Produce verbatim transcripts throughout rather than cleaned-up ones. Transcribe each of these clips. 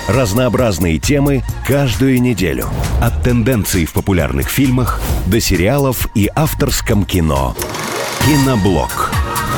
Разнообразные темы каждую неделю. От тенденций в популярных фильмах до сериалов и авторском кино. Киноблог.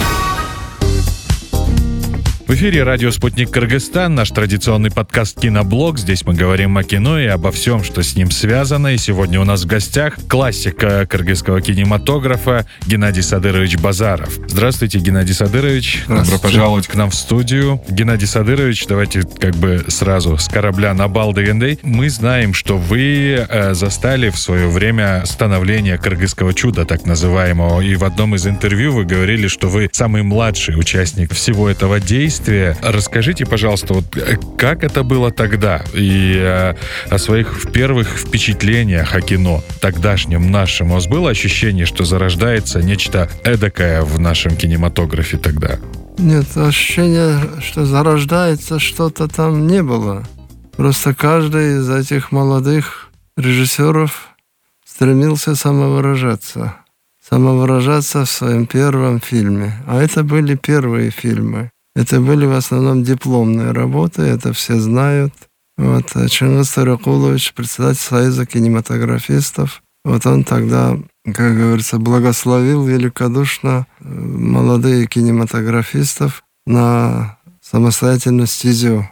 В эфире радио «Спутник Кыргызстан», наш традиционный подкаст «Киноблог». Здесь мы говорим о кино и обо всем, что с ним связано. И сегодня у нас в гостях классика кыргызского кинематографа Геннадий Садырович Базаров. Здравствуйте, Геннадий Садырович. Добро пожаловать к нам в студию. Геннадий Садырович, давайте как бы сразу с корабля на бал дегендей. Мы знаем, что вы э, застали в свое время становление кыргызского чуда, так называемого. И в одном из интервью вы говорили, что вы самый младший участник всего этого действия. Расскажите, пожалуйста, вот как это было тогда и э, о своих первых впечатлениях о кино тогдашнем нашем. У вас было ощущение, что зарождается нечто эдакое в нашем кинематографе тогда? Нет, ощущения, что зарождается что-то там не было. Просто каждый из этих молодых режиссеров стремился самовыражаться. Самовыражаться в своем первом фильме. А это были первые фильмы. Это были в основном дипломные работы, это все знают. Вот Чингис Таракулович, председатель Союза кинематографистов, вот он тогда, как говорится, благословил великодушно молодых кинематографистов на самостоятельную стезю.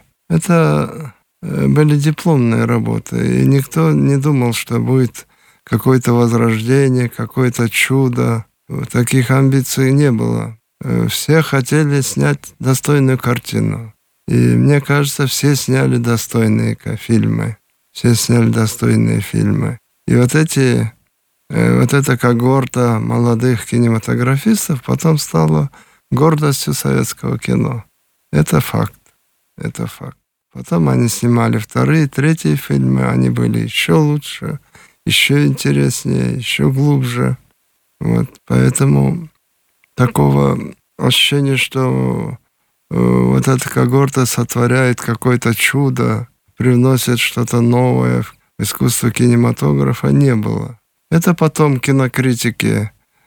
Это были дипломные работы, и никто не думал, что будет какое-то возрождение, какое-то чудо. Таких амбиций не было. Все хотели снять достойную картину. И мне кажется, все сняли достойные фильмы. Все сняли достойные фильмы. И вот эти, вот эта когорта молодых кинематографистов потом стала гордостью советского кино. Это факт. Это факт. Потом они снимали вторые, третьи фильмы. Они были еще лучше, еще интереснее, еще глубже. Вот. Поэтому такого ощущения, что э, вот эта когорта сотворяет какое-то чудо, привносит что-то новое в искусство кинематографа, не было. Это потом кинокритики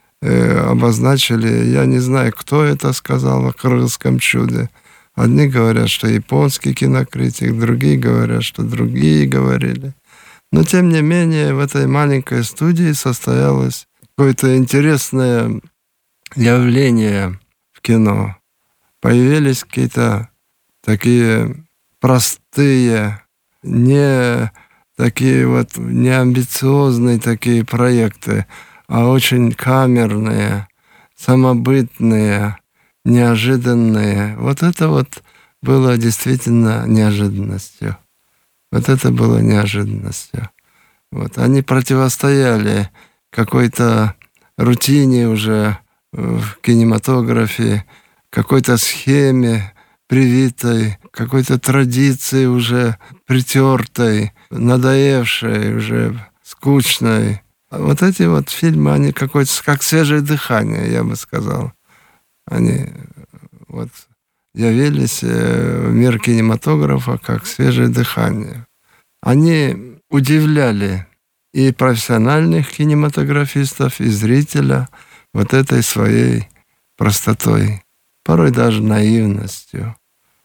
э, обозначили. Я не знаю, кто это сказал о кыргызском чуде. Одни говорят, что японский кинокритик, другие говорят, что другие говорили. Но, тем не менее, в этой маленькой студии состоялось какое-то интересное явление в кино. Появились какие-то такие простые, не такие вот неамбициозные такие проекты, а очень камерные, самобытные, неожиданные. Вот это вот было действительно неожиданностью. Вот это было неожиданностью. Вот. Они противостояли какой-то рутине уже в кинематографе, какой-то схеме привитой, какой-то традиции уже притертой, надоевшей, уже скучной. А вот эти вот фильмы, они какое-то, как свежее дыхание, я бы сказал. Они вот явились в мир кинематографа как свежее дыхание. Они удивляли и профессиональных кинематографистов, и зрителя вот этой своей простотой, порой даже наивностью.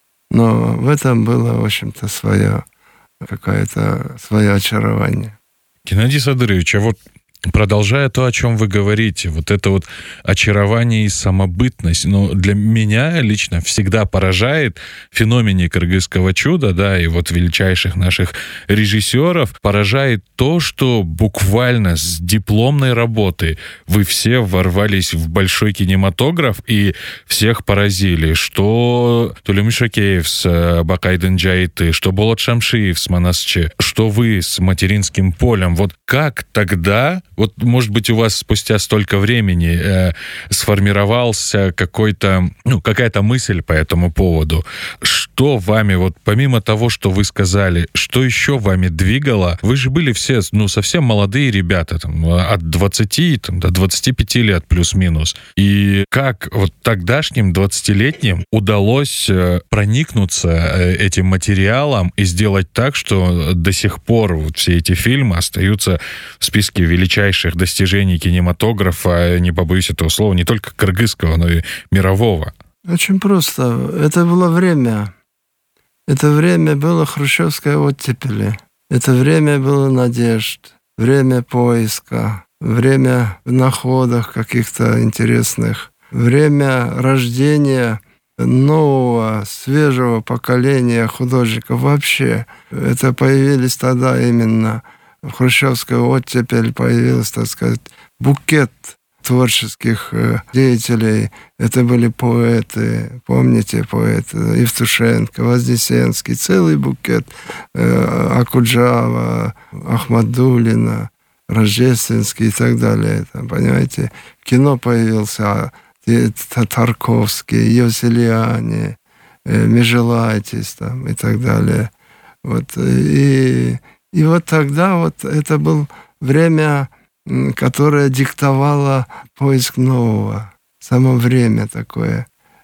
Но в этом было, в общем-то, свое какое-то свое очарование. Геннадий Садырович, а вот продолжая то, о чем вы говорите, вот это вот очарование и самобытность, но для меня лично всегда поражает в феномене кыргызского чуда, да, и вот величайших наших режиссеров, поражает то, что буквально с дипломной работы вы все ворвались в большой кинематограф и всех поразили, что Тулем Шакеев с Бакайдын Джайты, что Болот Шамшиев с Манасче, что вы с Материнским полем. Вот как тогда, вот, может быть, у вас спустя столько времени э, сформировался какой-то, ну, какая-то мысль по этому поводу. Что вами, вот помимо того, что вы сказали, что еще вами двигало? Вы же были все, ну, совсем молодые ребята, там, от двадцати там, до двадцати пяти лет плюс-минус. И как вот тогдашним двадцатилетним удалось э, проникнуться э, этим материалом и сделать так, что до сих пор вот все эти фильмы остаются в списке величайших достижений кинематографа, не побоюсь этого слова, не только кыргызского, но и мирового? Очень просто. Это было время. Это время было хрущевской оттепели. Это время было надежд, время поиска, время находок каких-то интересных, время рождения нового, свежего поколения художников вообще. Это появились тогда именно в хрущевскую оттепель, появился, так сказать, букет творческих деятелей. Это были поэты, помните, поэты Евтушенко, Вознесенский, целый букет, Акуджава, Ахмадуллина, Рождественский и так далее. Там, понимаете, в кино появился Тарковский, Йосельяни, Межелайтис там, и так далее. Вот. И, и вот тогда вот это было время, которое диктовало поиск нового. Само время такое.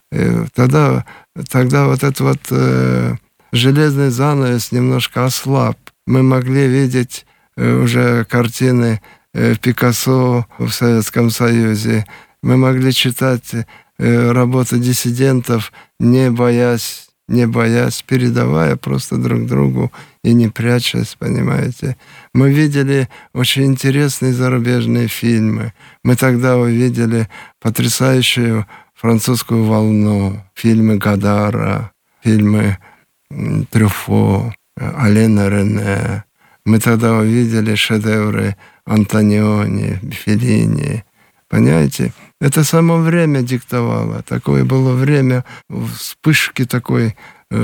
Тогда, тогда вот этот вот э, железный занавес немножко ослаб. Мы могли видеть э, уже картины э, Пикассо в Советском Союзе. Мы могли читать э, работы диссидентов, не боясь, не боясь, передавая просто друг другу и не прячась, понимаете. Мы видели очень интересные зарубежные фильмы. Мы тогда увидели потрясающую французскую волну. Фильмы Годара, фильмы Трюфо, Алена Рене. Мы тогда увидели шедевры Антониони, Феллини. Понимаете? Это само время диктовало. Такое было время вспышки такой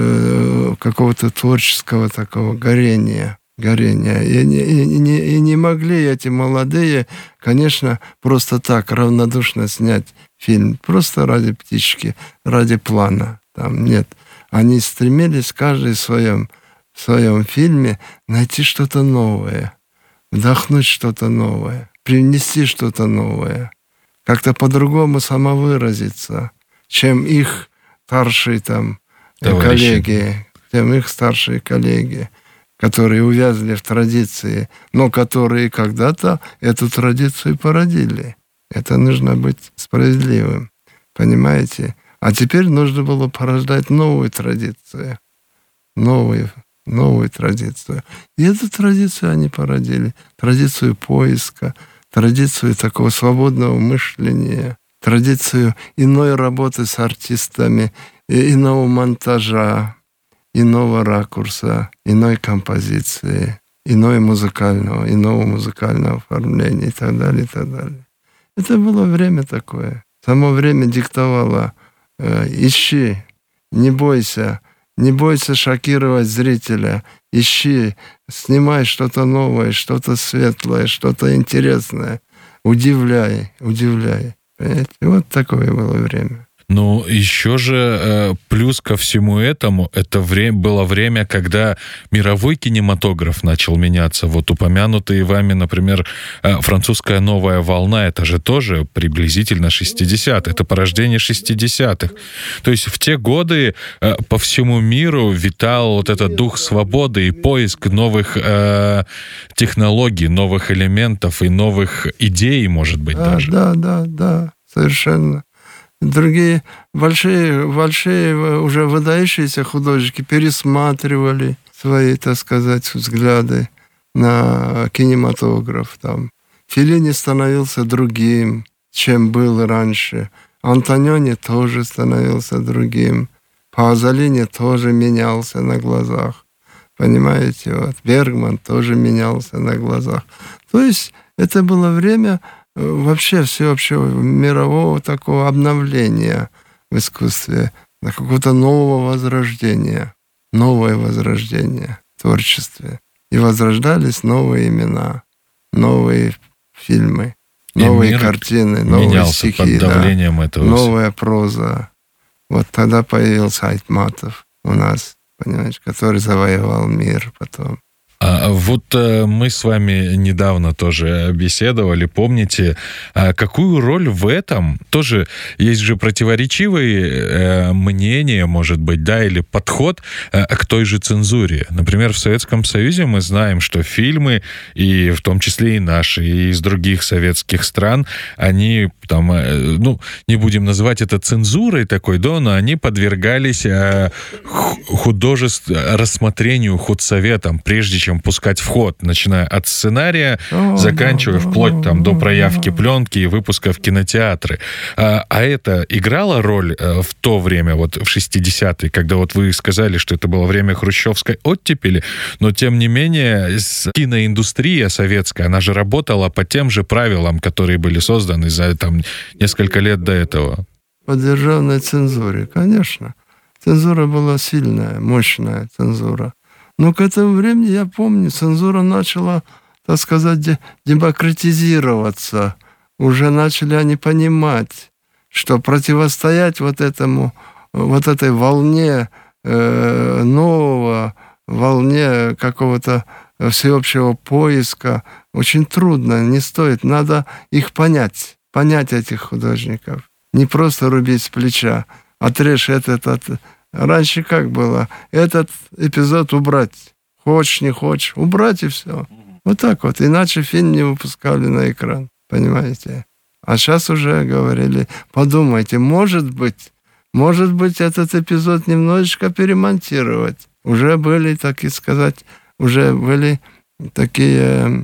э, какого-то творческого такого горения. горения. И, и, и, не, и не могли эти молодые, конечно, просто так равнодушно снять фильм. Просто ради птички, ради плана. Там нет. Они стремились каждый в своем, в своем фильме найти что-то новое, вдохнуть что-то новое, привнести что-то новое. Как-то по-другому самовыразиться, чем их старшие там товарищи, коллеги, чем их старшие коллеги, которые увязли в традиции, но которые когда-то эту традицию породили. Это нужно быть справедливым, понимаете? А теперь нужно было порождать новую традицию, новую, новую традицию. И эту традицию они породили, традицию поиска, традицию такого свободного мышления, традицию иной работы с артистами, иного монтажа, иного ракурса, иной композиции, иной музыкального, иного музыкального оформления и так далее, и так далее. Это было время такое. Само время диктовало: э, ищи, не бойся, не бойся шокировать зрителя, ищи, снимай что-то новое, что-то светлое, что-то интересное, удивляй, удивляй. Понимаете? Вот такое было время. Ну, еще же плюс ко всему этому, это время, было время, когда мировой кинематограф начал меняться. Вот упомянутые вами, например, французская новая волна, это же тоже приблизительно шестидесятые, это порождение шестидесятых. То есть в те годы по всему миру витал вот этот дух свободы и поиск новых э, технологий, новых элементов и новых идей, может быть, да, даже. Да, да, да, совершенно. Другие большие, большие уже выдающиеся художники пересматривали свои, так сказать, взгляды на кинематограф. Там. Феллини становился другим, чем был раньше. Антониони тоже становился другим. Пазолини тоже менялся на глазах. Понимаете? Вот. Бергман тоже менялся на глазах. То есть это было время вообще всеобщего мирового такого обновления в искусстве, какого-то нового возрождения, новое возрождение в творчестве. И возрождались новые имена, новые фильмы, новые картины, новые стихи, под давлением да, этого новая проза. Вот тогда появился Айтматов у нас, понимаешь, который завоевал мир потом. А вот э, мы с вами недавно тоже беседовали, помните, а какую роль в этом, тоже есть же противоречивые э, мнения, может быть, да, или подход э, к той же цензуре. Например, в Советском Союзе мы знаем, что фильмы, и в том числе и наши, и из других советских стран, они там, ну, не будем называть это цензурой такой, да, но они подвергались художеств... рассмотрению худсоветом, прежде чем пускать в ход, начиная от сценария, О, заканчивая да, вплоть да, там, до проявки да. пленки и выпуска в кинотеатры. А, а это играло роль в то время, вот в шестидесятые, когда вот вы сказали, что это было время хрущевской оттепели, но тем не менее киноиндустрия советская, она же работала по тем же правилам, которые были созданы за там, несколько лет до этого. По державной цензуре, конечно. Цензура была сильная, мощная цензура. Но к этому времени, я помню, цензура начала, так сказать, демократизироваться. Уже начали они понимать, что противостоять вот этому, вот этой волне э, нового, волне какого-то всеобщего поиска очень трудно, не стоит. Надо их понять, понять этих художников. Не просто рубить с плеча, отрежь этот, этот. Раньше как было? Этот эпизод убрать. Хочешь, не хочешь, убрать и все. Вот так вот. Иначе фильм не выпускали на экран. Понимаете? А сейчас уже говорили, подумайте, может быть, может быть, этот эпизод немножечко перемонтировать. Уже были, так и сказать, уже были такие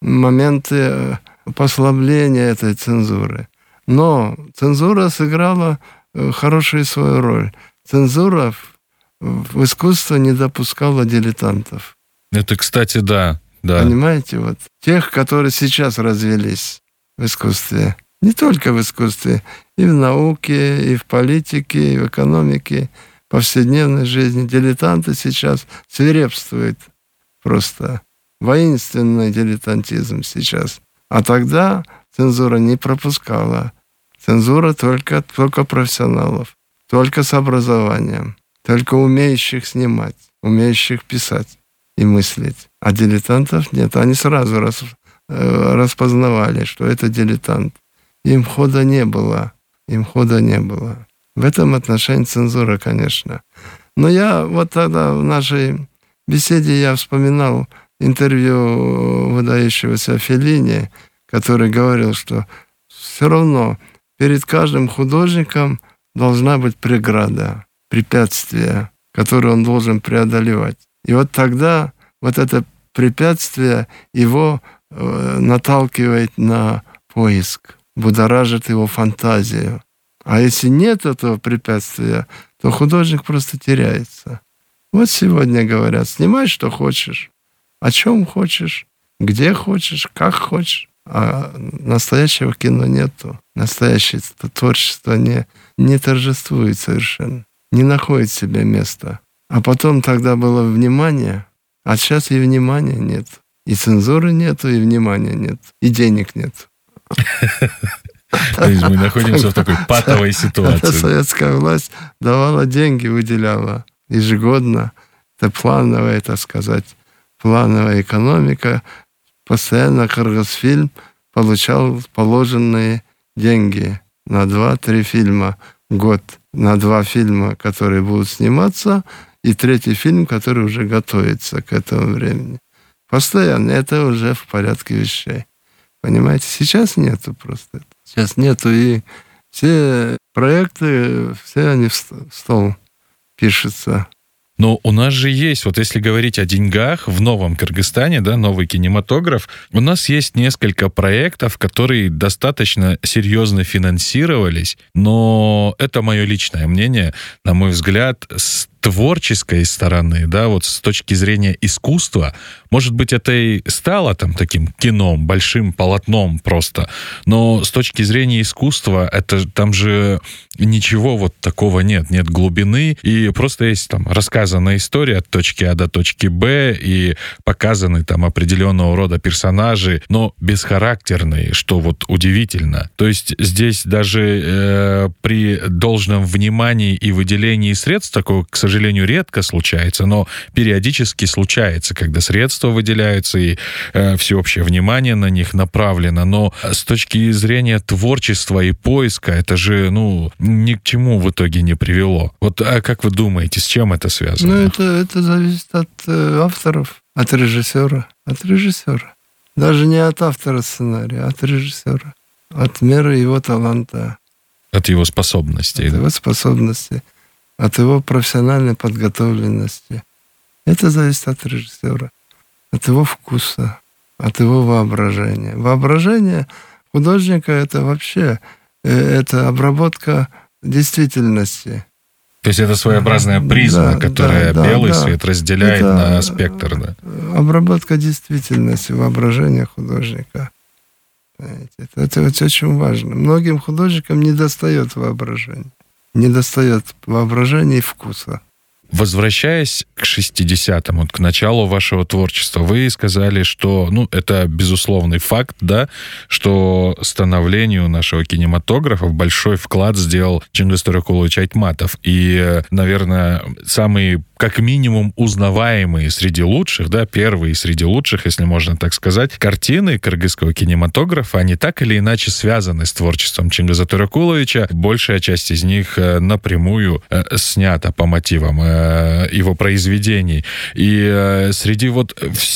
моменты послабления этой цензуры. Но цензура сыграла хорошую свою роль. Цензура в искусство не допускала дилетантов. Это, кстати, да. да. Понимаете, вот тех, которые сейчас развелись в искусстве. Не только в искусстве, и в науке, и в политике, и в экономике, повседневной жизни. Дилетанты сейчас свирепствуют просто. Воинственный дилетантизм сейчас. А тогда цензура не пропускала. Цензура только, только профессионалов, только с образованием, только умеющих снимать, умеющих писать и мыслить. А дилетантов нет. Они сразу рас, распознавали, что это дилетант. Им хода не было. Им хода не было. В этом отношении цензура, конечно. Но я вот тогда в нашей беседе я вспоминал интервью выдающегося Феллини, который говорил, что все равно перед каждым художником должна быть преграда, препятствие, которое он должен преодолевать. И вот тогда вот это препятствие его э, наталкивает на поиск, будоражит его фантазию. А если нет этого препятствия, то художник просто теряется. Вот сегодня говорят, снимай, что хочешь, о чем хочешь, где хочешь, как хочешь. А настоящего кино нету. Настоящее творчество не, не торжествует совершенно. Не находит себе места. А потом тогда было внимание, а сейчас и внимания нет. И цензуры нету, и внимания нет. И денег нет. То есть мы находимся в такой патовой ситуации. Советская власть давала деньги, выделяла ежегодно. Это плановая, так сказать, плановая экономика. Постоянно Кыргызфильм получал положенные деньги на два-три фильма в год. На два фильма, которые будут сниматься, и третий фильм, который уже готовится к этому времени. Постоянно. Это уже в порядке вещей. Понимаете? Сейчас нету просто. Сейчас нету. И все проекты, все они в стол пишутся. Но у нас же есть, вот если говорить о деньгах, в Новом Кыргызстане, да, новый кинематограф, у нас есть несколько проектов, которые достаточно серьезно финансировались, но это мое личное мнение, на мой взгляд, с творческой стороны, да, вот с точки зрения искусства, может быть, это и стало там таким кином, большим полотном просто, но с точки зрения искусства, это там же ничего вот такого нет, нет глубины, и просто есть там рассказанная история от точки А до точки Б, и показаны там определенного рода персонажи, но бесхарактерные, что вот удивительно. То есть здесь даже э, при должном внимании и выделении средств такого, к сожалению, К сожалению, редко случается, но периодически случается, когда средства выделяются и э, всеобщее внимание на них направлено. Но с точки зрения творчества и поиска это же, ну, ни к чему в итоге не привело. Вот а как вы думаете, с чем это связано? Ну, это, это зависит от э, авторов, от режиссера, от режиссера. Даже не от автора сценария, а от режиссера. от меры его таланта. От его способностей. От да? его способностей, от его профессиональной подготовленности. Это зависит от режиссера, от его вкуса, от его воображения. Воображение художника — это вообще это обработка действительности. То есть это своеобразная призма, да, которая да, белый да, свет разделяет это на спектр. Да? Обработка действительности, воображения художника. Это, это, это очень важно. Многим художникам недостает воображения. Недостает воображения и вкуса. Возвращаясь к шестидесятым, вот к началу вашего творчества, вы сказали, что, ну, это безусловный факт, да, что становлению нашего кинематографа большой вклад сделал Чингис Торекулович Айтматов. И, наверное, самые, как минимум, узнаваемые среди лучших, да, первые среди лучших, если можно так сказать, картины кыргызского кинематографа, они так или иначе связаны с творчеством Чингиза Торекуловича. Большая часть из них напрямую снята по мотивам его произведений. И среди вот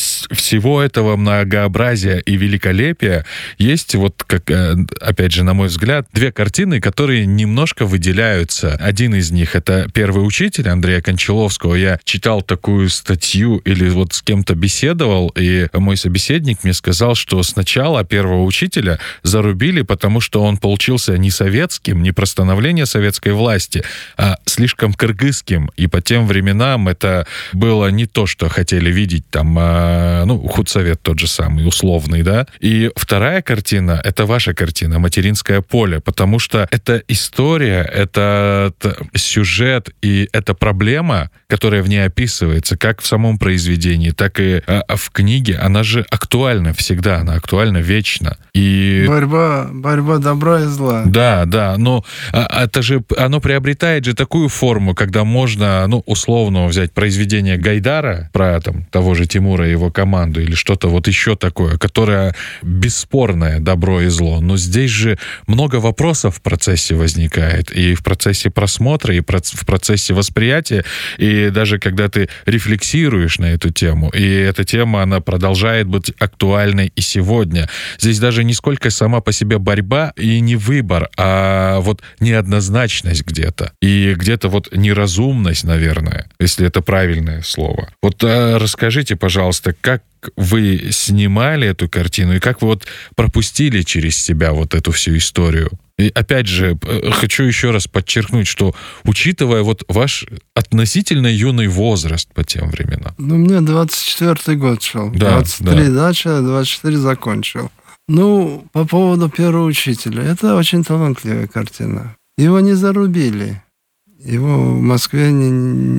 всего этого многообразия и великолепия есть вот, как, опять же, на мой взгляд, две картины, которые немножко выделяются. Один из них — это «Первый учитель» Андрея Кончаловского. Я читал такую статью или вот с кем-то беседовал, и мой собеседник мне сказал, что сначала «Первого учителя» зарубили, потому что он получился не советским, не про становление советской власти, а слишком кыргызским. И по тем временам это было не то, что хотели видеть там, ну, худсовет тот же самый, условный, да. И вторая картина — это ваша картина «Материнское поле», потому что это история, это сюжет и это проблема, которая в ней описывается, как в самом произведении, так и в книге. Она же актуальна всегда, она актуальна вечно. И... Борьба, борьба добра и зла. Да, да, но это же, оно приобретает же такую форму, когда можно, ну, условно взять произведение Гайдара про там того же Тимура и его команду или что-то вот еще такое, которое бесспорное добро и зло. Но здесь же много вопросов в процессе возникает, и в процессе просмотра, и в процессе восприятия, и даже когда ты рефлексируешь на эту тему, и эта тема, она продолжает быть актуальной и сегодня. Здесь даже не сколько сама по себе борьба и не выбор, а вот неоднозначность где-то. И где-то вот неразумность, наверное, если это правильное слово. Вот а, расскажите, пожалуйста, как вы снимали эту картину и как вы вот пропустили через себя вот эту всю историю? И опять же, хочу еще раз подчеркнуть, что, учитывая вот ваш относительно юный возраст по тем временам. Ну, мне двадцать четвёртый год шел. Да, двадцать три да. начал, двадцать четыре закончил. Ну, по поводу «Первого учителя». Это очень талантливая картина. Его не зарубили. Его в Москве не,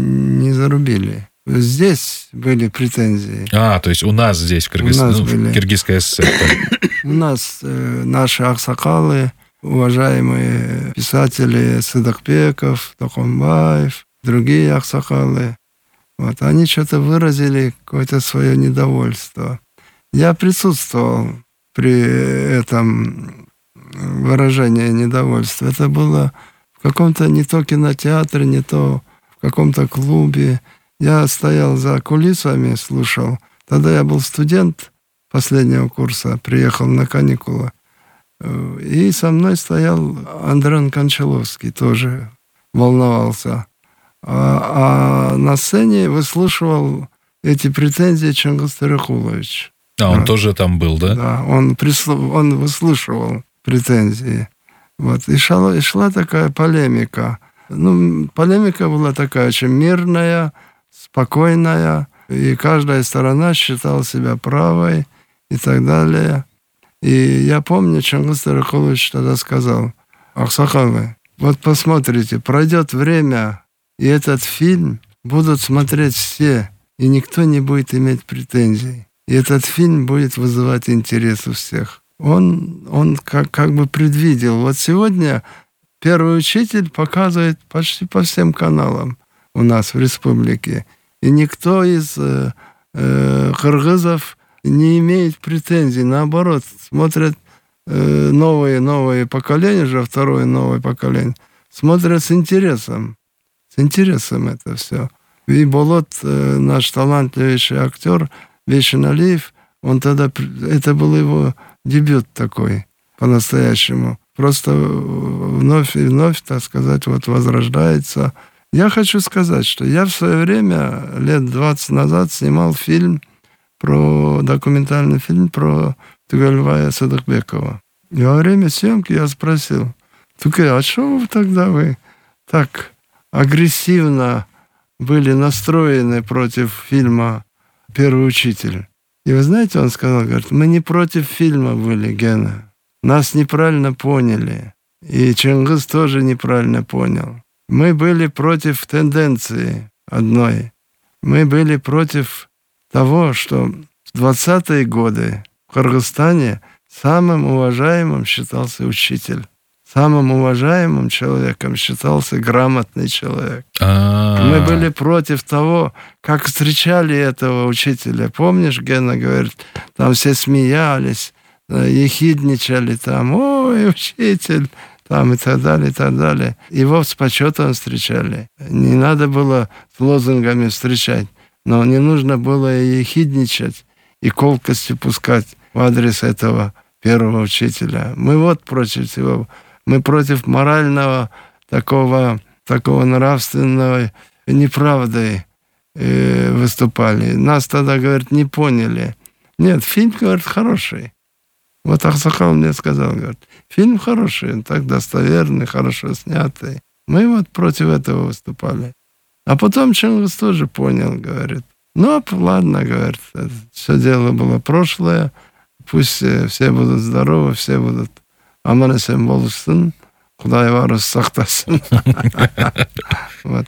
не зарубили. Здесь были претензии. А, то есть у нас здесь, в, Кыргыз... ну, в Киргизской ССР. У нас э, наши аксакалы, уважаемые писатели Сыдыкбеков, Токомбаев, другие аксакалы, вот, они что-то выразили, какое-то свое недовольство. Я присутствовал при этом выражении недовольства. Это было в каком-то не то кинотеатре, не то в каком-то клубе. Я стоял за кулисами, слушал. Тогда я был студент последнего курса, приехал на каникулы. И со мной стоял Андрей Кончаловский, тоже волновался. А, а на сцене выслушивал эти претензии Чингис Торекулович. А, он да. тоже там был, да? Да, он, прислу... он выслушивал претензии. Вот. И, шла, и шла такая полемика. Ну, полемика была такая очень мирная, спокойная, и каждая сторона считала себя правой и так далее. И я помню, Чингис Торекулович тогда сказал: аксакалы, вот посмотрите, пройдет время, и этот фильм будут смотреть все, и никто не будет иметь претензий. И этот фильм будет вызывать интерес у всех. Он, он как, как бы предвидел. Вот сегодня «Первый учитель» показывает почти по всем каналам у нас в республике. И никто из э, э, кыргызов не имеет претензий. Наоборот, смотрят э, новые, новые поколения, уже второе новое поколение, смотрят с интересом. С интересом это все. И Болот, э, наш талантливейший актер, Вейшин Алиев, он тогда, это был его дебют такой. по-настоящему. Просто вновь и вновь, так сказать, вот возрождается. Я хочу сказать, что я в свое время, лет двадцать назад, снимал фильм, про документальный фильм про Тугальбая Садыкбекова. И во время съемки я спросил: Тугай, а что вы тогда вы так агрессивно были настроены против фильма «Первый учитель»? И вы знаете, он сказал, говорит, мы не против фильма были, Гена. Нас неправильно поняли. И Чингис тоже неправильно понял. Мы были против тенденции одной. Мы были против того, что в двадцатые годы в Кыргызстане самым уважаемым считался учитель. Самым уважаемым человеком считался грамотный человек. А-а-а. Мы были против того, как встречали этого учителя. Помнишь, Гена говорит, там все смеялись, ехидничали там, ой, учитель, там и так далее, и так далее. Его с почетом встречали. Не надо было с лозунгами встречать, но не нужно было и ехидничать, и колкости пускать в адрес этого первого учителя. Мы вот против его. Мы против морального такого, такого нравственного неправды э, выступали. Нас тогда, говорит, не поняли. Нет, фильм, говорит, хороший. Вот Аксакал мне сказал, говорит, фильм хороший, он так достоверный, хорошо снятый. Мы вот против этого выступали. А потом Чингис тоже понял, говорит. Ну, ладно, говорит, все дело было прошлое. Пусть все будут здоровы, все будут аман есен болсын, Кудай барыс сақтасын. Вот.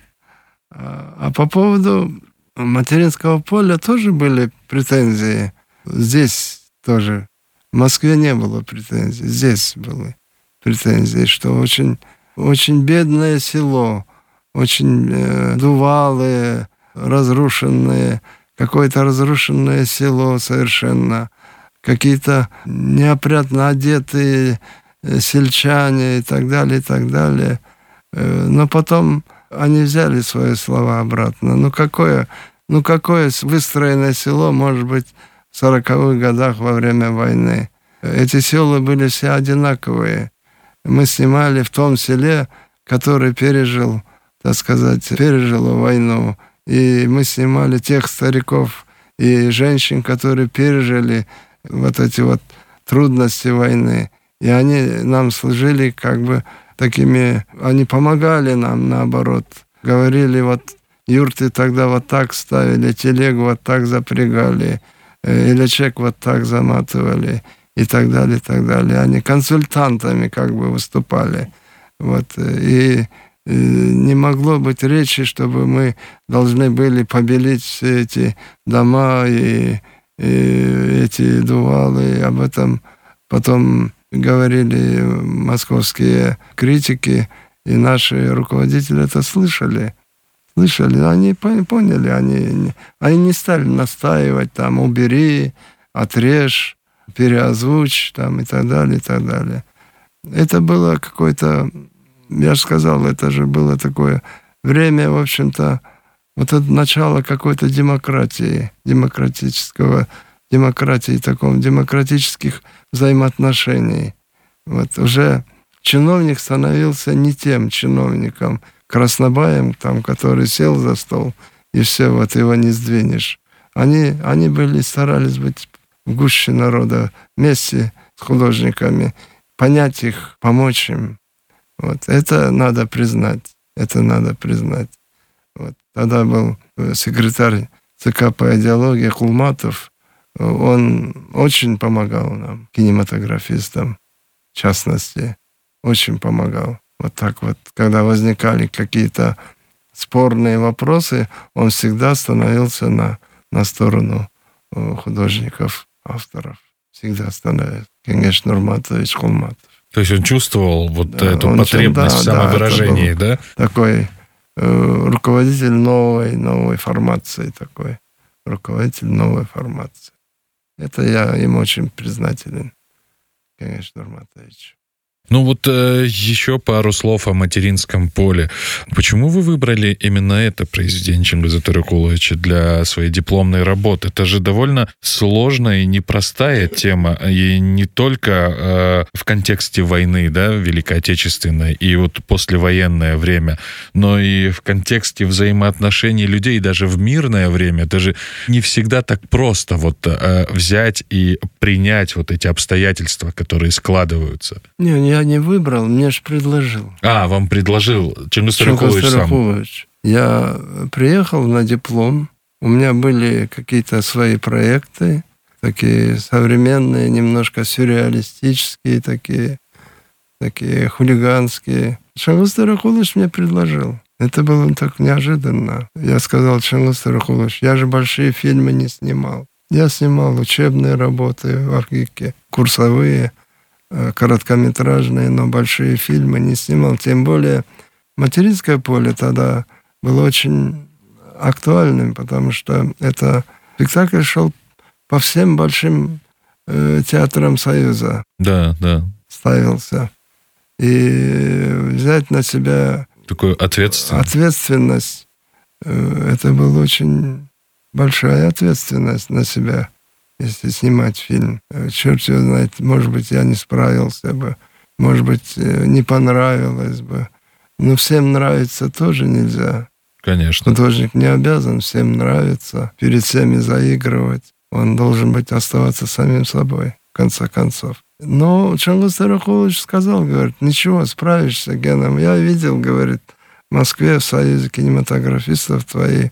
А по поводу материнского поля тоже были претензии. Здесь тоже. В Москве не было претензий. Здесь были претензии, что очень, очень бедное село, очень э, дувалы, разрушенные, какое-то разрушенное село совершенно, какие-то неопрятно одетые сельчане и так далее, и так далее. Но потом они взяли свои слова обратно. Ну какое, ну какое выстроенное село может быть в сороковых годах во время войны? Эти села были все одинаковые. Мы снимали в том селе, который пережил, так сказать, пережил войну. И мы снимали тех стариков и женщин, которые пережили вот эти вот трудности войны. И они нам служили как бы такими... Они помогали нам, наоборот. Говорили, вот юрты тогда вот так ставили, телегу вот так запрягали, илячек вот так заматывали и так далее, и так далее. Они консультантами как бы выступали. Вот. И, и не могло быть речи, чтобы мы должны были побелить все эти дома и, и эти дувалы. И об этом потом говорили московские критики, и наши руководители это слышали. Слышали, они поняли, они, они не стали настаивать, там, убери, отрежь, переозвучь, там, и так далее, и так далее. Это было какое-то, я же сказал, это же было такое время, в общем-то, вот это начало какой-то демократии, демократического, демократии, таком, демократических взаимоотношений. Вот уже чиновник становился не тем чиновником, краснобаем, там, который сел за стол, и все, вот его не сдвинешь. Они, они были, старались быть в гуще народа, вместе с художниками, понять их, помочь им. Вот. Это надо признать. Это надо признать. Вот. Тогда был секретарь ЦК по идеологии Кулматов. Он очень помогал нам, кинематографистам, в частности. Очень помогал. Вот так вот, когда возникали какие-то спорные вопросы, он всегда становился на, на сторону художников, авторов. Всегда становился. Кенгеш Нурматович Кулматов. То есть он чувствовал вот да, эту он, потребность да, в самовыражении, да? Такой э, руководитель новой, новой формации такой. Руководитель новой формации. Это я им очень признателен, конечно, Нурматовичу. Ну вот э, еще пару слов о «Материнском поле». Почему вы выбрали именно это произведение Чингиза Торекуловича для своей дипломной работы? Это же довольно сложная и непростая тема, и не только э, в контексте войны, да, Великой Отечественной, и вот послевоенное время, но и в контексте взаимоотношений людей даже в мирное время. Это же не всегда так просто вот э, взять и принять вот эти обстоятельства, которые складываются. Не, я не выбрал, мне же предложил. А, вам предложил Чингис Торекулович сам. Я приехал на диплом, у меня были какие-то свои проекты, такие современные, немножко сюрреалистические, такие, такие хулиганские. Чингис Торекулович мне предложил. Это было так неожиданно. Я сказал: Чингис Торекулович, я же большие фильмы не снимал. Я снимал учебные работы в Африке, курсовые, короткометражные, но большие фильмы не снимал. Тем более «Материнское поле» тогда было очень актуальным, потому что это спектакль шел по всем большим э, театрам Союза. Да, да. Ставился. И взять на себя такую ответственность, ответственность э, это была очень большая ответственность на себя. Если снимать фильм. Черт его знает, может быть, я не справился бы, может быть, не понравилось бы. Но всем нравится тоже нельзя. Конечно. Художник не обязан всем нравиться, перед всеми заигрывать. Он должен быть, оставаться самим собой, в конце концов. Но Чингис Торекулович сказал, говорит: ничего, справишься, Гена. Я видел, говорит, в Москве, в Союзе кинематографистов твои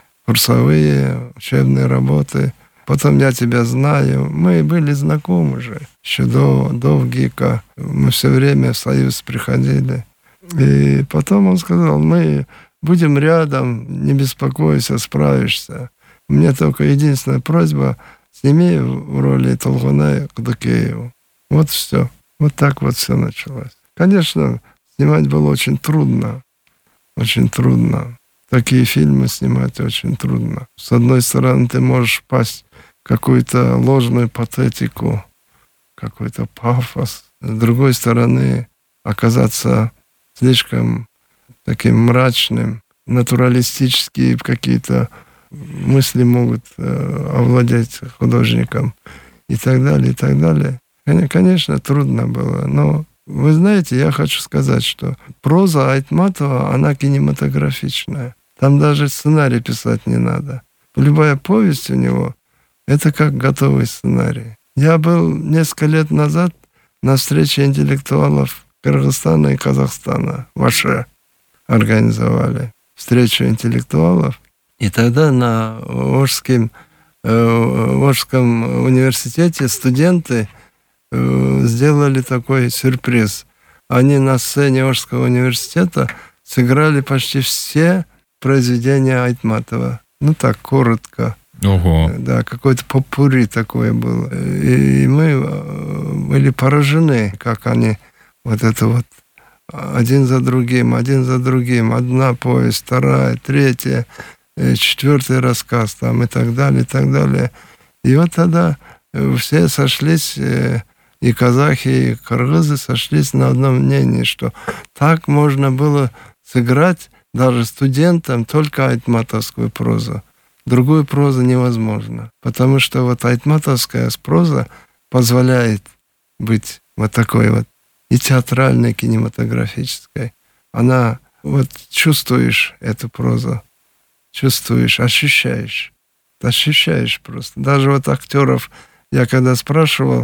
курсовые, учебные работы. Потом я тебя знаю. Мы были знакомы же. Еще до, до ВГИКа. Мы все время в Союз приходили. И потом он сказал: мы будем рядом, не беспокойся, справишься. У меня только единственная просьба: сними в роли Толгунай Кудыкееву. Вот все. Вот так вот все началось. Конечно, снимать было очень трудно. Очень трудно. Такие фильмы снимать очень трудно. С одной стороны, ты можешь пасть какую-то ложную патетику, какой-то пафос. С другой стороны, оказаться слишком таким мрачным, натуралистические какие-то мысли могут э, овладеть художником и так далее, и так далее. Конечно, трудно было, но вы знаете, я хочу сказать, что проза Айтматова, она кинематографичная. Там даже сценарий писать не надо. Любая повесть у него — это как готовый сценарий. Я был несколько лет назад на встрече интеллектуалов Кыргызстана и Казахстана. В Аше организовали встречу интеллектуалов. И тогда на Ошском, э, Ошском университете студенты э, сделали такой сюрприз. Они на сцене Ошского университета сыграли почти все произведения Айтматова. Ну так, коротко. Ого. Да, какое-то попурри такое было. И мы были поражены, как они вот это вот один за другим, один за другим, одна повесть, вторая, третья, четвертый рассказ там и так далее, и так далее. И вот тогда все сошлись, и казахи, и кыргызы сошлись на одном мнении, что так можно было сыграть даже студентам только айтматовскую прозу. Другую прозу невозможно. Потому что вот айтматовская проза позволяет быть вот такой вот и театральной, кинематографической. Она, вот чувствуешь эту прозу, чувствуешь, ощущаешь. Ощущаешь просто. Даже вот актеров, я когда спрашивал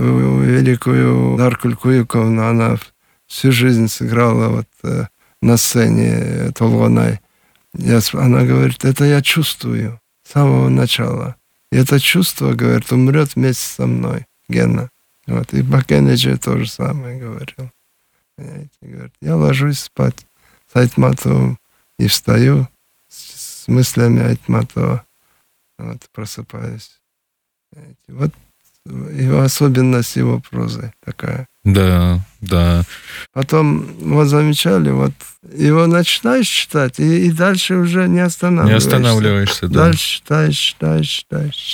великую Даркуль Куюковну, она всю жизнь сыграла вот э, на сцене Толгунай. Я, она говорит, это я чувствую с самого начала. И это чувство, говорит, умрет вместе со мной, Гена. Вот. И Бакенеджи то же самое говорил. Понимаете? Говорит, я ложусь спать с Айтматовым и встаю с, с мыслями Айтматова. Вот, просыпаюсь. Понимаете? Вот его особенность его прозы такая. Да, да. Потом вот замечали, вот его начинаешь читать, и, и дальше уже не останавливаешься. Не останавливаешься, да. Дальше читаешь, читаешь, читаешь, читаешь.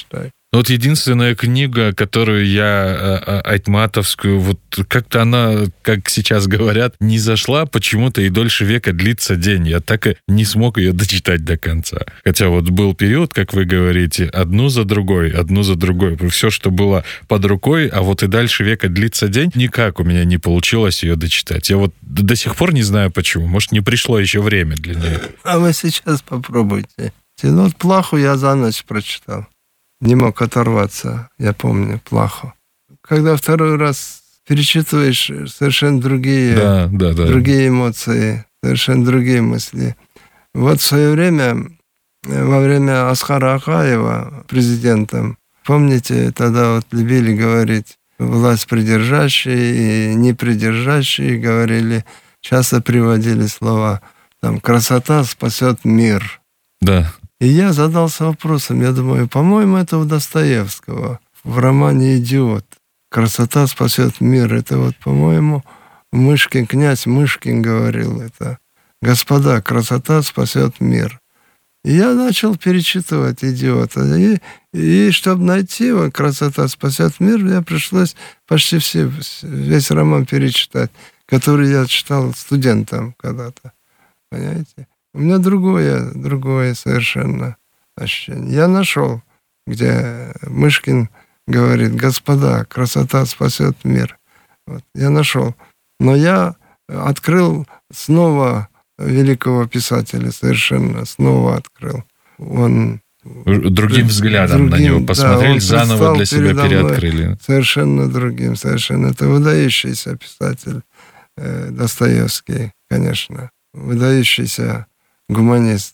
Вот единственная книга, которую я айтматовскую, вот как-то она, как сейчас говорят, не зашла почему-то, и дольше века длится день. Я так и не смог ее дочитать до конца. Хотя вот был период, как вы говорите, одну за другой, одну за другой. Все, что было под рукой, а вот и дальше века длится день, никак у меня не получилось ее дочитать. Я вот до сих пор не знаю почему. Может, не пришло еще время для нее. А вы сейчас попробуйте. Ну, вот Плаху я за ночь прочитал. Не мог оторваться, я помню, Плаху. Когда второй раз перечитываешь, совершенно другие, да, да, да. другие эмоции, совершенно другие мысли. Вот в свое время, во время Аскара Акаева президентом, помните, тогда вот любили говорить, власть придержащие и непридержащие, говорили, часто приводили слова, там, красота спасет мир. Да. И я задался вопросом, я думаю, по-моему, это у Достоевского в романе «Идиот». «Красота спасет мир». Это вот, по-моему, Мышкин, князь Мышкин говорил это. Господа, красота спасет мир. И я начал перечитывать «Идиота». И, и чтобы найти его «Красота спасет мир», мне пришлось почти все, весь роман перечитать, который я читал студентом когда-то. Понимаете? У меня другое, другое совершенно ощущение. Я нашел, где Мышкин говорит, господа, красота спасет мир. Вот, я нашел. Но я открыл снова великого писателя, совершенно снова открыл. Он другим взглядом другим, на него посмотрели, да, заново для себя переоткрыли. Совершенно другим, совершенно. Это выдающийся писатель э, Достоевский, конечно. Выдающийся гуманист.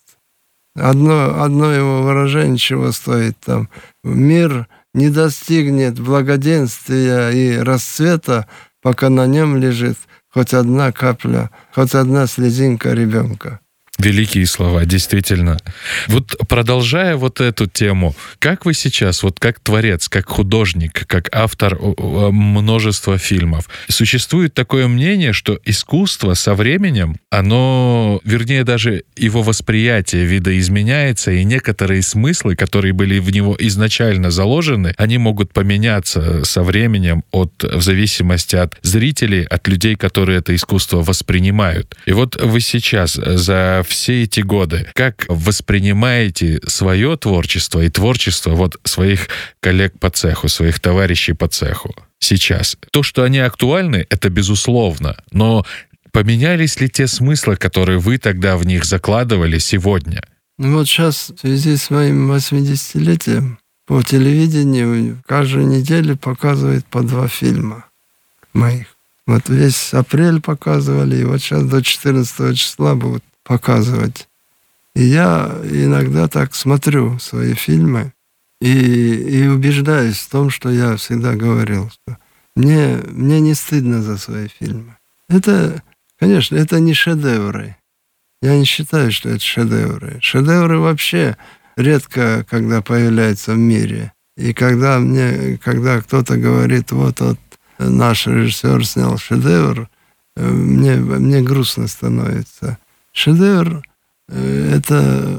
Одно, одно его выражение, чего стоит там. Мир не достигнет благоденствия и расцвета, пока на нем лежит хоть одна капля, хоть одна слезинка ребенка. Великие слова, действительно. Вот продолжая вот эту тему, как вы сейчас, вот как творец, как художник, как автор множества фильмов, существует такое мнение, что искусство со временем, оно, вернее, даже его восприятие видоизменяется, и некоторые смыслы, которые были в него изначально заложены, они могут поменяться со временем от, в зависимости от зрителей, от людей, которые это искусство воспринимают. И вот вы сейчас за все эти годы, как воспринимаете свое творчество и творчество вот своих коллег по цеху, своих товарищей по цеху сейчас? То, что они актуальны, это безусловно, но поменялись ли те смыслы, которые вы тогда в них закладывали сегодня? Ну вот сейчас, в связи с моим восьмидесятилетием, по телевидению каждую неделю показывают по два фильма моих. Вот весь апрель показывали, и вот сейчас до четырнадцатого числа будут показывать. И я иногда так смотрю свои фильмы и, и убеждаюсь в том, что я всегда говорил, что мне, мне не стыдно за свои фильмы. Это, конечно, это не шедевры. Я не считаю, что это шедевры. Шедевры вообще редко, когда появляются в мире. И когда мне, когда кто-то говорит, вот, вот наш режиссер снял шедевр, мне, мне грустно становится. Шедевр – это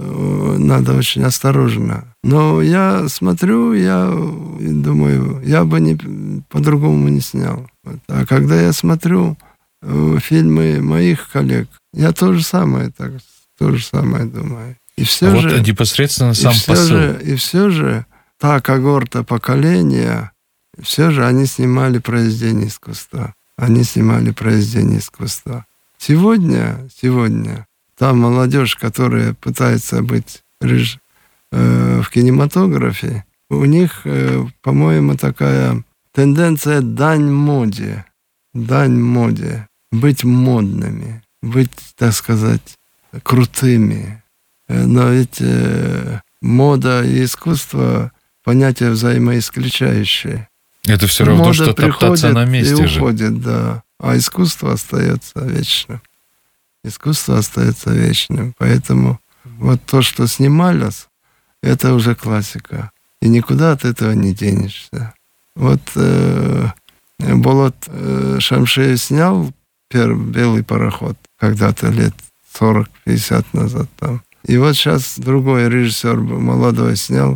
надо очень осторожно. Но я смотрю, я думаю, я бы не, по-другому не снял. Вот. А когда я смотрю фильмы моих коллег, я то же самое, так, то же самое думаю. И все а же, вот непосредственно сам и все посыл. Же, и все же та когорта поколения, все же они снимали произведения искусства. Они снимали произведения искусства. Сегодня, сегодня та молодежь, которая пытается быть реж... э, в кинематографе, у них, э, по-моему, такая тенденция дань моде, дань моде, быть модными, быть, так сказать, крутыми. Но ведь э, мода и искусство — понятия взаимоисключающие. Это все равно, мода что топтаться на месте и же. уходит, да. А искусство остается вечным. Искусство остается вечным. Поэтому вот то, что снималось, это уже классика. И никуда от этого не денешься. Вот э, Болот э, Шамшеев снял первый «Белый пароход» когда-то лет сорок-пятьдесят назад там. И вот сейчас другой режиссер молодой снял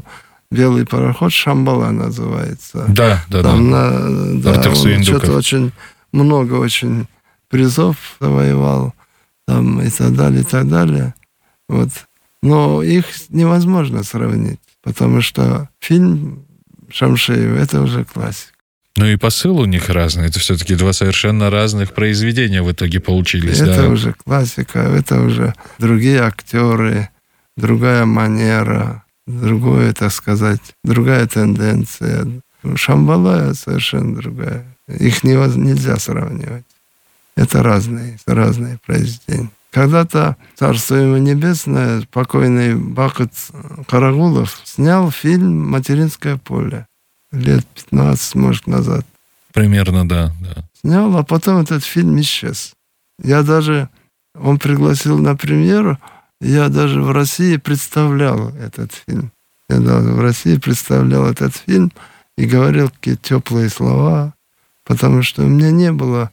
«Белый пароход», «Шамбала» называется. Да, да, там да. На, да, он что-то очень много очень призов завоевал, там и так далее, и так далее. Вот. Но их невозможно сравнить, потому что фильм Шамшиева — это уже классика. Ну и посыл у них разный. Это все-таки два совершенно разных произведения в итоге получились. Это да? уже классика, это уже другие актеры, другая манера, другое, так сказать, другая тенденция. Шамбала совершенно другая. Их нельзя сравнивать. Это разные, разные произведения. Когда-то, царство ему небесное, покойный Бакыт Карагулов снял фильм «Материнское поле». Лет пятнадцать, может, назад. Примерно, да, да. Снял, а потом этот фильм исчез. Я даже... Он пригласил на премьеру, я даже в России представлял этот фильм. Я даже в России представлял этот фильм и говорил какие теплые слова, потому что у меня не было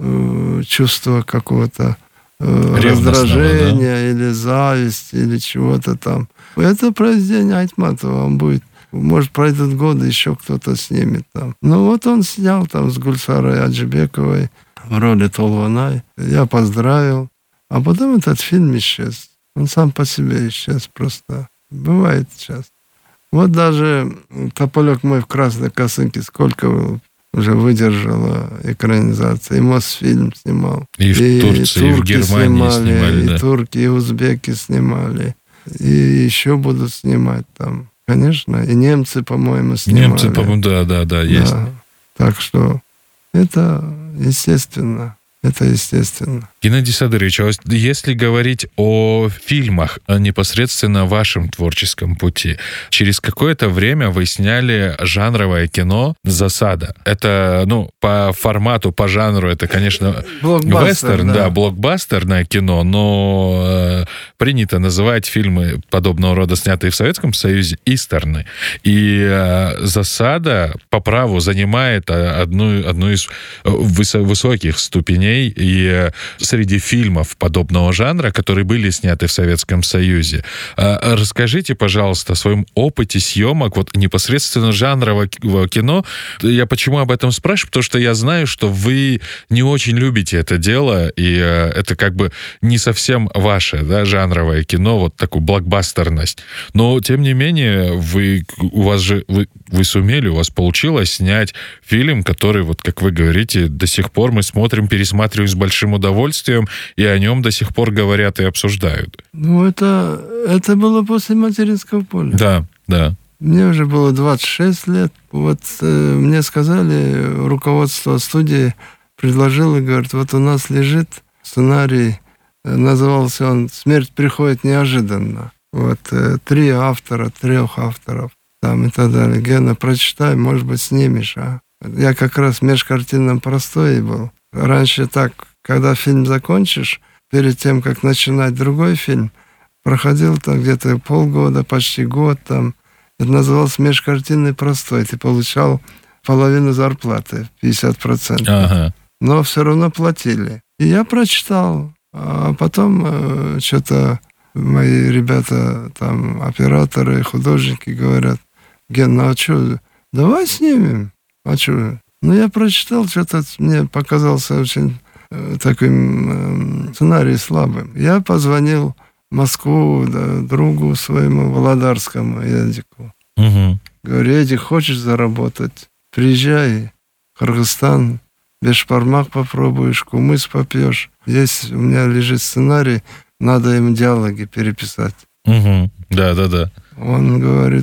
э, чувства какого-то э, раздражения, да? Или зависти, или чего-то там. Это произведение Айтматова, он будет... Может, пройдут годы, еще кто-то снимет там. Ну, вот он снял там с Гульсарой Аджибековой в роли Толванай. Я поздравил. А потом этот фильм исчез. Он сам по себе исчез просто. Бывает сейчас. Вот даже «Тополек мой в красной косынке» сколько уже выдержала экранизация. И Мосфильм снимал. И, и в Турции, и в Германии снимали. снимали и да. турки, и узбеки снимали. И еще будут снимать там. Конечно, и немцы, по-моему, снимали. Немцы, по-моему, да, да, да, есть. Да. Так что это естественно. Это естественно. Геннадий Садырович, а если говорить о фильмах, о непосредственно вашем творческом пути, через какое-то время вы сняли жанровое кино «Засада». Это, ну, по формату, по жанру, это, конечно, вестерн, да. да, блокбастерное кино, но э, принято называть фильмы подобного рода, снятые в Советском Союзе, истерны. И э, «Засада» по праву занимает одну, одну из высо- высоких ступеней и среди фильмов подобного жанра, которые были сняты в Советском Союзе. Расскажите, пожалуйста, о своем опыте съемок вот непосредственно жанрового кино. Я почему об этом спрашиваю? Потому что я знаю, что вы не очень любите это дело, и это как бы не совсем ваше, да, жанровое кино, вот такую блокбастерность. Но, тем не менее, вы, у вас же, вы, вы сумели, у вас получилось снять фильм, который, вот как вы говорите, до сих пор мы смотрим, пересматриваем с большим удовольствием, и о нем до сих пор говорят и обсуждают. Ну, это, это было после «Материнского поля». Да, да. Мне уже было двадцать шесть лет. Вот э, мне сказали, руководство студии предложило, говорит, вот у нас лежит сценарий, э, назывался он «Смерть приходит неожиданно». Вот э, три автора, трех авторов, там и так далее. Гена, прочитай, может быть, снимешь, а? Я как раз в межкартинном простое был. Раньше так, когда фильм закончишь, перед тем, как начинать другой фильм, проходил там где-то полгода, почти год там. Это называлось межкартинный простой. Ты получал половину зарплаты, пятьдесят процентов. Ага. Но все равно платили. И я прочитал. А потом э, что-то мои ребята, там, операторы, художники говорят, Ген, ну а что, давай снимем. А что? Ну, я прочитал, что-то мне показался очень э, таким э, сценарий слабым. Я позвонил в Москву, да, другу своему Володарскому, Эдику. Угу. Говорю, Эдик, хочешь заработать? Приезжай в Кыргызстан, бешпармак попробуешь, кумыс попьешь. Здесь у меня лежит сценарий, надо им диалоги переписать. Угу. Да, да, да. Он говорит,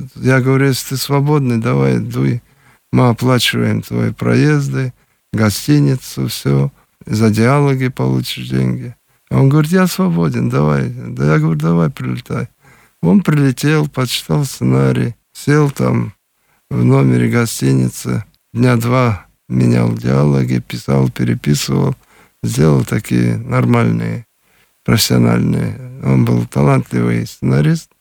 я говорю, если ты свободный, давай, дуй. Мы оплачиваем твои проезды, гостиницу, все. За диалоги получишь деньги. Он говорит, я свободен, давай. Да я говорю, давай, прилетай. Он прилетел, почитал сценарий, сел там в номере гостиницы. Дня два менял диалоги, писал, переписывал. Сделал такие нормальные, профессиональные. Он был талантливый сценарист.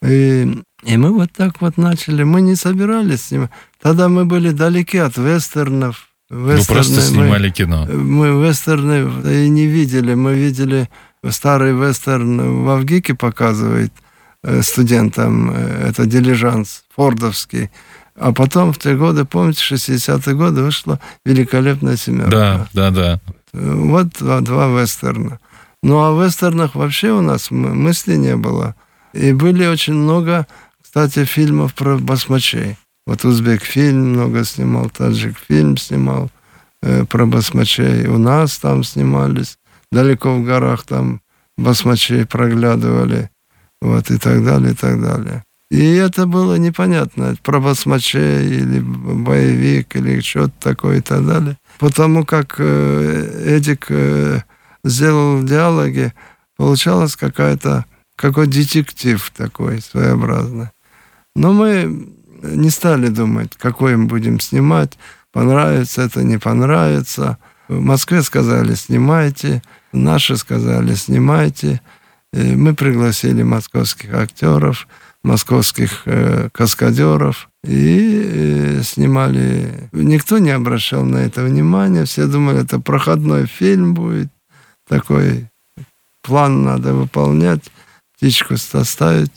И, и мы вот так вот начали. Мы не собирались снимать. Тогда мы были далеки от вестернов. Вы просто снимали мы, кино. Мы вестерны и не видели. Мы видели старый вестерн в Авгике показывает. студентом, это «Дилижанс» фордовский. А потом в те годы, помните, шестидесятые годы вышла «Великолепная семерка». Да, да, да. Вот два, два вестерна. Ну, а в вестернах вообще у нас мысли не было. И были очень много, кстати, фильмов про басмачей. Вот Узбек-фильм много снимал, Таджик-фильм снимал э, про басмачей. У нас там снимались, далеко в горах там басмачей проглядывали. Вот, и так далее, и так далее. И это было непонятно, про басмачей или боевик, или что-то такое и так далее. Потому как э, Эдик э, сделал в диалоге, получалось какая-то, какой детектив такой своеобразный. Но мы не стали думать, какой мы будем снимать, понравится это, не понравится. В Москве сказали, снимайте, наши сказали, снимайте. И мы пригласили московских актеров, московских э, каскадеров и э, снимали. Никто не обращал на это внимания, все думали, это проходной фильм будет, такой план надо выполнять, птичку составить.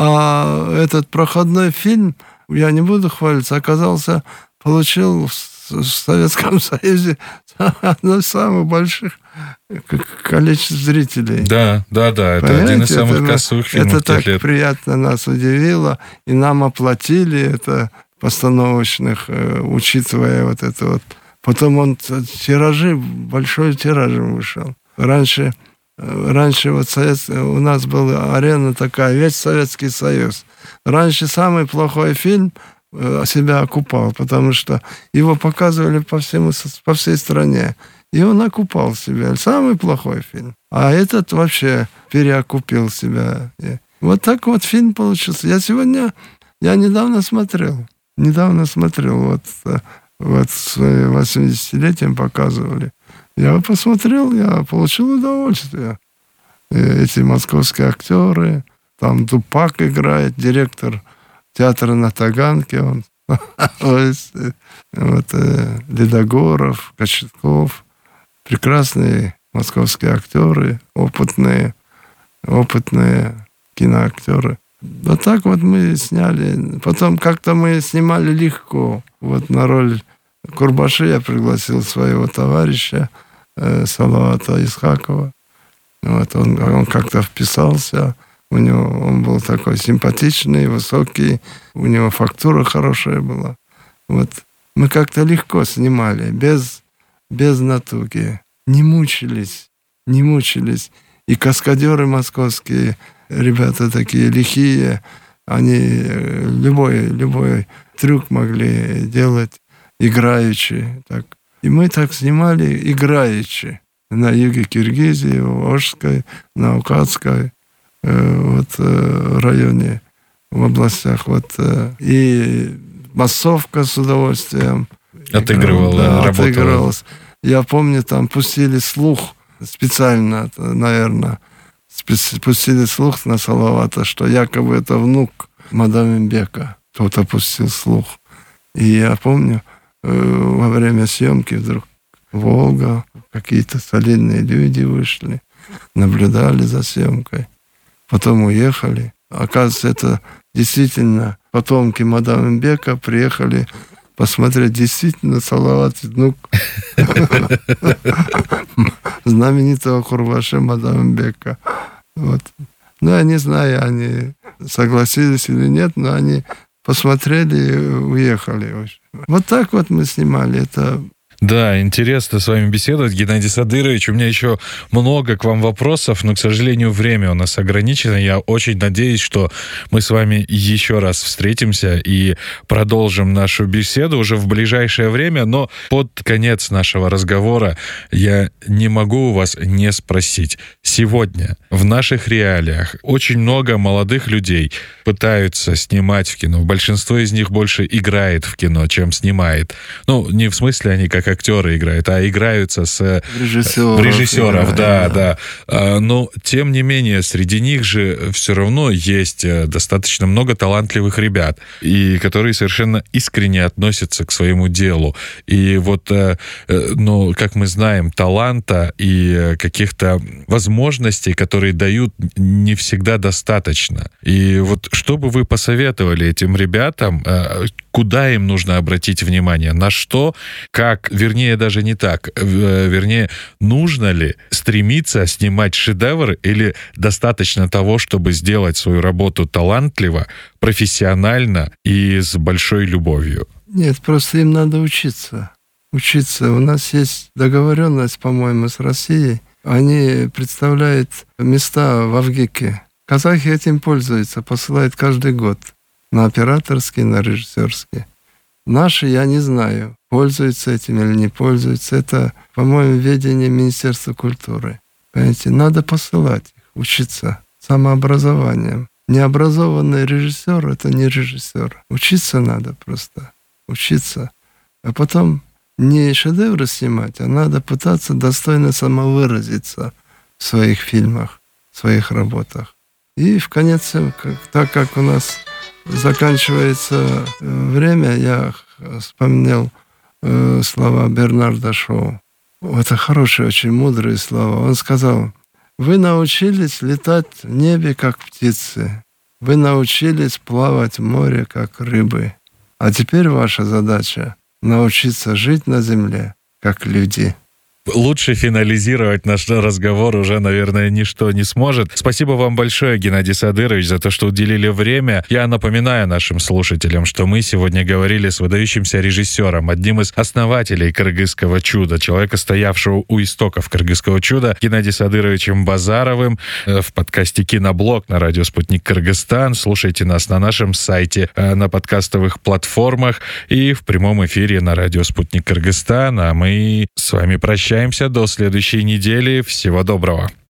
А этот проходной фильм, я не буду хвалиться, оказался, получил в Советском Союзе одно из самых больших количеств зрителей. Да, да, да. Это Понимаете? Один из самых это, кассовых фильмов это тех так лет. Приятно нас удивило, и нам оплатили это постановочных, учитывая вот это вот. Потом он тиражи, большой тиражем вышел. Раньше, раньше вот Совет, у нас была арена такая, весь Советский Союз. Раньше самый плохой фильм себя окупал, потому что его показывали по, всему, по всей стране. И он окупал себя. Самый плохой фильм. А этот вообще переокупил себя. И вот так вот фильм получился. Я сегодня, я недавно смотрел. Недавно смотрел. Вот, вот с восьмидесятилетием показывали. Я посмотрел, я получил удовольствие. И эти московские актеры. Там Дупак играет, директор театра на Таганке. Он. Вот Ледогоров, Кочетков. Прекрасные московские актеры, опытные, опытные киноактеры. Вот так вот мы сняли. Потом как-то мы снимали легко. Вот на роль Курбаши я пригласил своего товарища э, Салавата Исхакова. Вот он, он как-то вписался. У него, он был такой симпатичный, высокий. У него фактура хорошая была. Вот мы как-то легко снимали, без... без натуги. Не мучились, не мучились. И каскадеры московские, ребята такие лихие, они любой, любой трюк могли делать играючи. Так. И мы так снимали играючи. На юге Киргизии, в Ошской, на Укатской э, вот, э, районе, в областях. Вот, э, и массовка с удовольствием отыгрывала, да, работала. Отыгрывалась. Я помню, там пустили слух специально, наверное, пустили слух на Салавата, что якобы это внук мадам Имбека. Кто-то пустил слух. И я помню, во время съемки вдруг Волга, какие-то солидные люди вышли, наблюдали за съемкой. Потом уехали. Оказывается, это действительно потомки мадам Имбека приехали посмотреть, действительно, Салават внук знаменитого Курбаши мадам Имбека. Вот. Ну, я не знаю, они согласились или нет, но они посмотрели и уехали. Вот так вот мы снимали. Это... Да, интересно с вами беседовать, Геннадий Садырович. У меня еще много к вам вопросов, но, к сожалению, время у нас ограничено. Я очень надеюсь, что мы с вами еще раз встретимся и продолжим нашу беседу уже в ближайшее время. Но под конец нашего разговора я не могу у вас не спросить. Сегодня в наших реалиях очень много молодых людей пытаются снимать в кино. Большинство из них больше играет в кино, чем снимает. Ну, не в смысле они как актеры играют, а играются с режиссеров, режиссеров, да, да. да. А, но, тем не менее, среди них же все равно есть достаточно много талантливых ребят, и которые совершенно искренне относятся к своему делу. И вот, ну, как мы знаем, таланта и каких-то возможностей, которые дают, не всегда достаточно. И вот что бы вы посоветовали этим ребятам, куда им нужно обратить внимание, на что, как, вернее, даже не так, вернее, нужно ли стремиться снимать шедевр или достаточно того, чтобы сделать свою работу талантливо, профессионально и с большой любовью? Нет, просто им надо учиться. Учиться. У нас есть договоренность, по-моему, с Россией. Они представляют места в Авгике. Казахи этим пользуются, посылают каждый год. На операторские, на режиссерские. Наши, я не знаю, пользуются этим или не пользуются. Это, по-моему, ведение Министерства культуры. Понимаете, надо посылать их, учиться самообразованием. Необразованный режиссер — это не режиссер. Учиться надо просто. Учиться. А потом не шедевры снимать, а надо пытаться достойно самовыразиться в своих фильмах, в своих работах. И в конец, как, так как у нас заканчивается время, я вспомнил э, слова Бернарда Шоу. Это хорошие, очень мудрые слова. Он сказал: вы научились летать в небе, как птицы. Вы научились плавать в море, как рыбы. А теперь ваша задача — научиться жить на земле, как люди. Лучше финализировать наш разговор уже, наверное, ничто не сможет. Спасибо вам большое, Геннадий Садырович, за то, что уделили время. Я напоминаю нашим слушателям, что мы сегодня говорили с выдающимся режиссером, одним из основателей «Кыргызского чуда», человека, стоявшего у истоков «Кыргызского чуда», Геннадием Садыровичем Базаровым в подкасте «Киноблог» на радио «Спутник Кыргызстан». Слушайте нас на нашем сайте, на подкастовых платформах и в прямом эфире на радио «Спутник Кыргызстан». А мы с вами прощаемся. До следующей недели. Всего доброго.